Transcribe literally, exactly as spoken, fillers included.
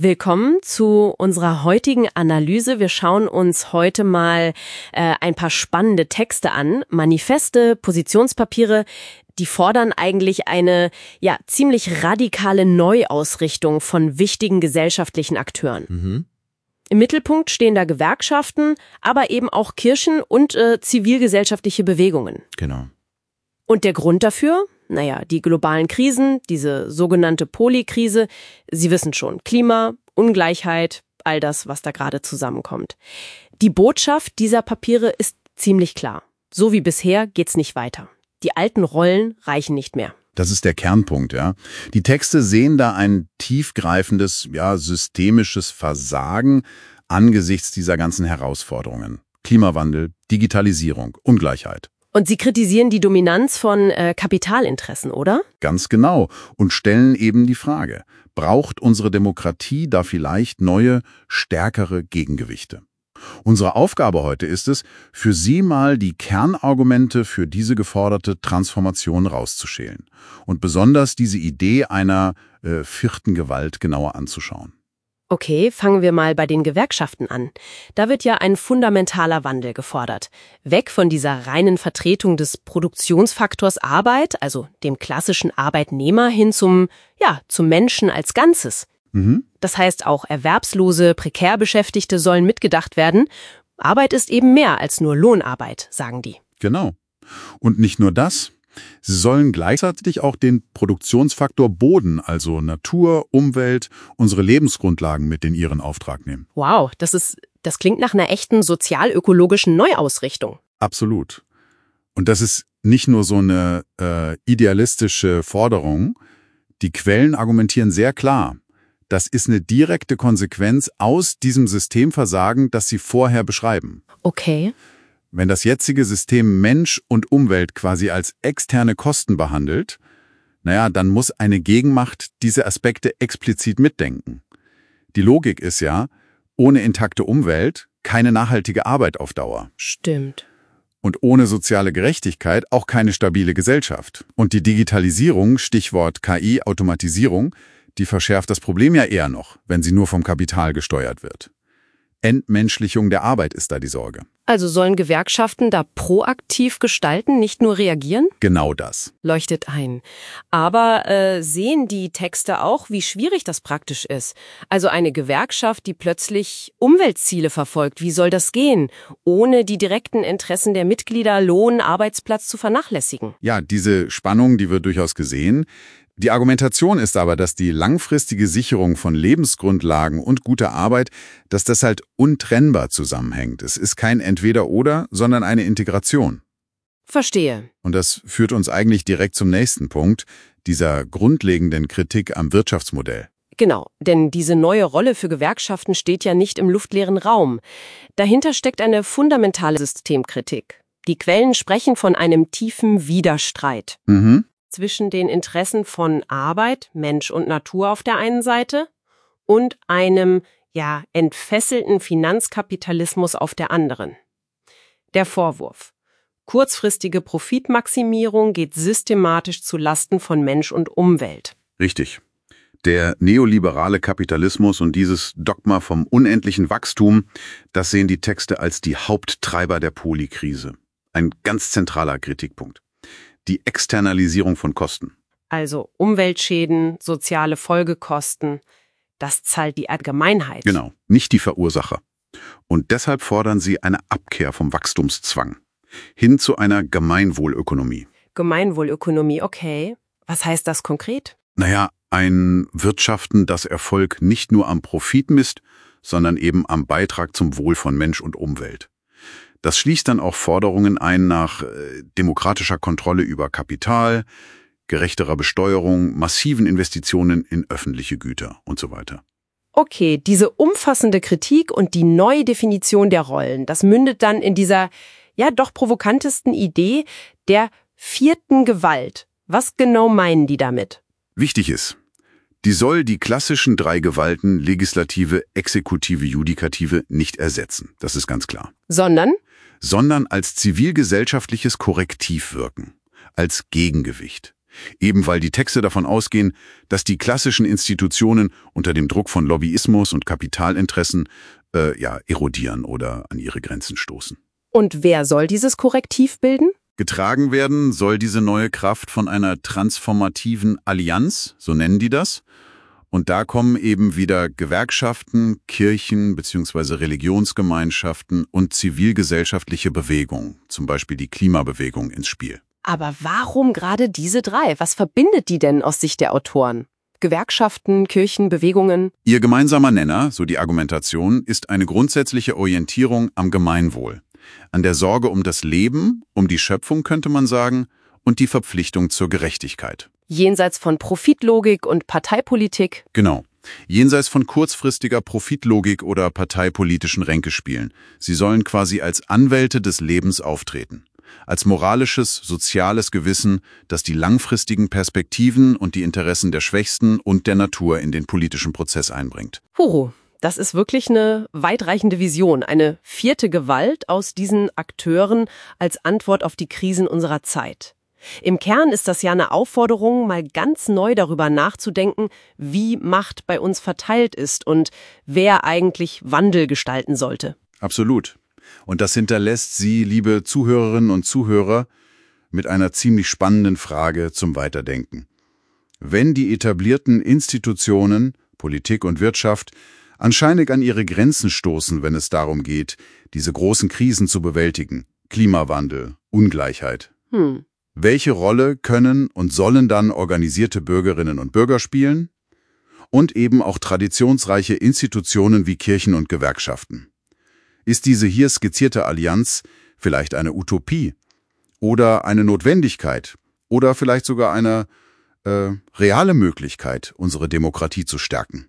Willkommen zu unserer heutigen Analyse. Wir schauen uns heute mal äh, ein paar spannende Texte an. Manifeste, Positionspapiere, die fordern eigentlich eine ja ziemlich radikale Neuausrichtung von wichtigen gesellschaftlichen Akteuren. Mhm. Im Mittelpunkt stehen da Gewerkschaften, aber eben auch Kirchen und äh, zivilgesellschaftliche Bewegungen. Genau. Und der Grund dafür? Naja, die globalen Krisen, diese sogenannte Polykrise, Sie wissen schon, Klima, Ungleichheit, all das, was da gerade zusammenkommt. Die Botschaft dieser Papiere ist ziemlich klar. So wie bisher geht's nicht weiter. Die alten Rollen reichen nicht mehr. Das ist der Kernpunkt, ja. Die Texte sehen da ein tiefgreifendes, ja, systemisches Versagen angesichts dieser ganzen Herausforderungen. Klimawandel, Digitalisierung, Ungleichheit. Und Sie kritisieren die Dominanz von äh, Kapitalinteressen, oder? Ganz genau. Und stellen eben die Frage, braucht unsere Demokratie da vielleicht neue, stärkere Gegengewichte? Unsere Aufgabe heute ist es, für Sie mal die Kernargumente für diese geforderte Transformation rauszuschälen und besonders diese Idee einer äh, vierten Gewalt genauer anzuschauen. Okay, fangen wir mal bei den Gewerkschaften an. Da wird ja ein fundamentaler Wandel gefordert. Weg von dieser reinen Vertretung des Produktionsfaktors Arbeit, also dem klassischen Arbeitnehmer, hin zum, ja, zum Menschen als Ganzes. Mhm. Das heißt, auch Erwerbslose, prekär Beschäftigte sollen mitgedacht werden. Arbeit ist eben mehr als nur Lohnarbeit, sagen die. Genau. Und nicht nur das. Sie sollen gleichzeitig auch den Produktionsfaktor Boden, also Natur, Umwelt, unsere Lebensgrundlagen mit in ihren Auftrag nehmen. Wow, das ist, das klingt nach einer echten sozial-ökologischen Neuausrichtung. Absolut. Und das ist nicht nur so eine äh, idealistische Forderung. Die Quellen argumentieren sehr klar. Das ist eine direkte Konsequenz aus diesem Systemversagen, das sie vorher beschreiben. Okay. Wenn das jetzige System Mensch und Umwelt quasi als externe Kosten behandelt, naja, dann muss eine Gegenmacht diese Aspekte explizit mitdenken. Die Logik ist ja, ohne intakte Umwelt keine nachhaltige Arbeit auf Dauer. Stimmt. Und ohne soziale Gerechtigkeit auch keine stabile Gesellschaft. Und die Digitalisierung, Stichwort K I, Automatisierung, die verschärft das Problem ja eher noch, wenn sie nur vom Kapital gesteuert wird. Entmenschlichung der Arbeit ist da die Sorge. Also sollen Gewerkschaften da proaktiv gestalten, nicht nur reagieren? Genau das. Leuchtet ein. Aber äh, sehen die Texte auch, wie schwierig das praktisch ist? Also eine Gewerkschaft, die plötzlich Umweltziele verfolgt, wie soll das gehen, ohne die direkten Interessen der Mitglieder, Lohn, Arbeitsplatz zu vernachlässigen? Ja, diese Spannung, die wird durchaus gesehen. Die Argumentation ist aber, dass die langfristige Sicherung von Lebensgrundlagen und guter Arbeit, dass das halt untrennbar zusammenhängt. Es ist kein Entweder-Oder, sondern eine Integration. Verstehe. Und das führt uns eigentlich direkt zum nächsten Punkt, dieser grundlegenden Kritik am Wirtschaftsmodell. Genau, denn diese neue Rolle für Gewerkschaften steht ja nicht im luftleeren Raum. Dahinter steckt eine fundamentale Systemkritik. Die Quellen sprechen von einem tiefen Widerstreit. Mhm. Zwischen den Interessen von Arbeit, Mensch und Natur auf der einen Seite und einem, ja, entfesselten Finanzkapitalismus auf der anderen. Der Vorwurf: Kurzfristige Profitmaximierung geht systematisch zu Lasten von Mensch und Umwelt. Richtig. Der neoliberale Kapitalismus und dieses Dogma vom unendlichen Wachstum, das sehen die Texte als die Haupttreiber der Polykrise. Ein ganz zentraler Kritikpunkt. Die Externalisierung von Kosten. Also Umweltschäden, soziale Folgekosten, das zahlt die Allgemeinheit. Genau, nicht die Verursacher. Und deshalb fordern sie eine Abkehr vom Wachstumszwang hin zu einer Gemeinwohlökonomie. Gemeinwohlökonomie, okay. Was heißt das konkret? Naja, ein Wirtschaften, das Erfolg nicht nur am Profit misst, sondern eben am Beitrag zum Wohl von Mensch und Umwelt. Das schließt dann auch Forderungen ein nach äh, demokratischer Kontrolle über Kapital, gerechterer Besteuerung, massiven Investitionen in öffentliche Güter und so weiter. Okay, diese umfassende Kritik und die Neudefinition der Rollen, das mündet dann in dieser, ja doch provokantesten Idee der vierten Gewalt. Was genau meinen die damit? Wichtig ist, die soll die klassischen drei Gewalten, Legislative, Exekutive, Judikative, nicht ersetzen. Das ist ganz klar. Sondern? Sondern als zivilgesellschaftliches Korrektiv wirken, als Gegengewicht. Eben weil die Texte davon ausgehen, dass die klassischen Institutionen unter dem Druck von Lobbyismus und Kapitalinteressen äh, ja, erodieren oder an ihre Grenzen stoßen. Und wer soll dieses Korrektiv bilden? Getragen werden soll diese neue Kraft von einer transformativen Allianz, so nennen die das. Und da kommen eben wieder Gewerkschaften, Kirchen bzw. Religionsgemeinschaften und zivilgesellschaftliche Bewegungen, zum Beispiel die Klimabewegung, ins Spiel. Aber warum gerade diese drei? Was verbindet die denn aus Sicht der Autoren? Gewerkschaften, Kirchen, Bewegungen? Ihr gemeinsamer Nenner, so die Argumentation, ist eine grundsätzliche Orientierung am Gemeinwohl, an der Sorge um das Leben, um die Schöpfung könnte man sagen, und die Verpflichtung zur Gerechtigkeit. Jenseits von Profitlogik und Parteipolitik? Genau. Jenseits von kurzfristiger Profitlogik oder parteipolitischen Ränkespielen. Sie sollen quasi als Anwälte des Lebens auftreten. Als moralisches, soziales Gewissen, das die langfristigen Perspektiven und die Interessen der Schwächsten und der Natur in den politischen Prozess einbringt. Huhu, das ist wirklich eine weitreichende Vision, eine vierte Gewalt aus diesen Akteuren als Antwort auf die Krisen unserer Zeit. Im Kern ist das ja eine Aufforderung, mal ganz neu darüber nachzudenken, wie Macht bei uns verteilt ist und wer eigentlich Wandel gestalten sollte. Absolut. Und das hinterlässt Sie, liebe Zuhörerinnen und Zuhörer, mit einer ziemlich spannenden Frage zum Weiterdenken. Wenn die etablierten Institutionen, Politik und Wirtschaft, anscheinend an ihre Grenzen stoßen, wenn es darum geht, diese großen Krisen zu bewältigen, Klimawandel, Ungleichheit, Hm. welche Rolle können und sollen dann organisierte Bürgerinnen und Bürger spielen? Und eben auch traditionsreiche Institutionen wie Kirchen und Gewerkschaften. Ist diese hier skizzierte Allianz vielleicht eine Utopie oder eine Notwendigkeit oder vielleicht sogar eine äh, reale Möglichkeit, unsere Demokratie zu stärken?